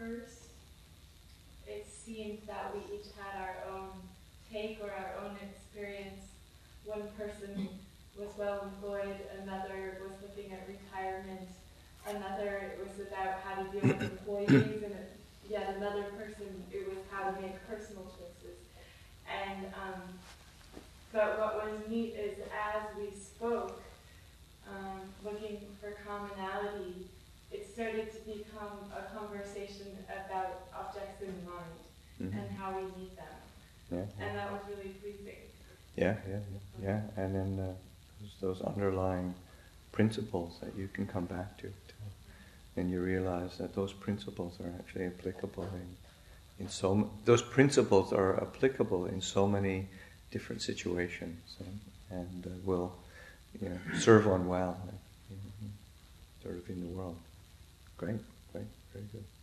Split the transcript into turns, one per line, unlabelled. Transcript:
first, it seemed that we each had our own take or our own experience. One person was well employed, another was looking at retirement, another it was about how to deal with employees, and yet another person it was how to make personal choices. And but what was neat is as we spoke, looking for commonality, it started to become a conversation about objects in mind and how we need them. And that was really pleasing.
Yeah. And then those underlying principles that you can come back to. And you realize that those principles are actually applicable those principles are applicable in so many different situations, and will serve one well, sort of in the world. Great, very good.